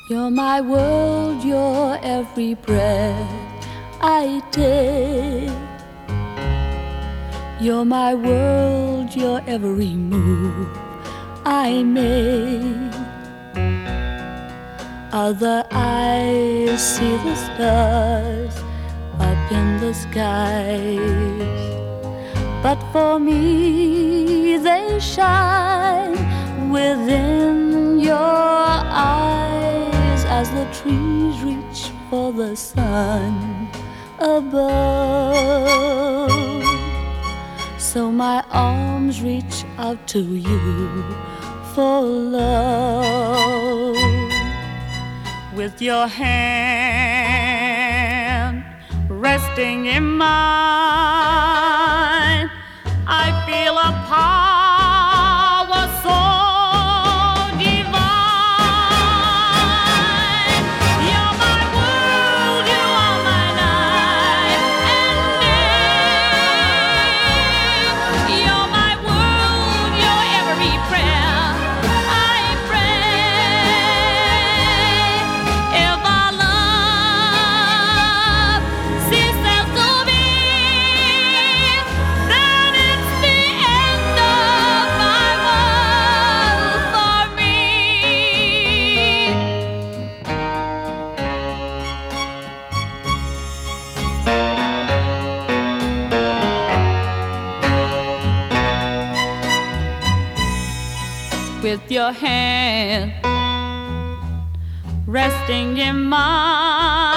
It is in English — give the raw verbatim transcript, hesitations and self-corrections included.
You're my world, you're every breath I take. You're my world, you're every move I make. Other eyes see the stars up in the skies, but for me they shine within your eyes as the trees reach for the sun above. So my arms reach out to you for love. With your hand resting in mine, I feel a power so divine. You're my world, you are my night and day. You're my world, you're every prayer I pray. If our love ceases to be, then it's the end of my world for me. With your hand resting in mine,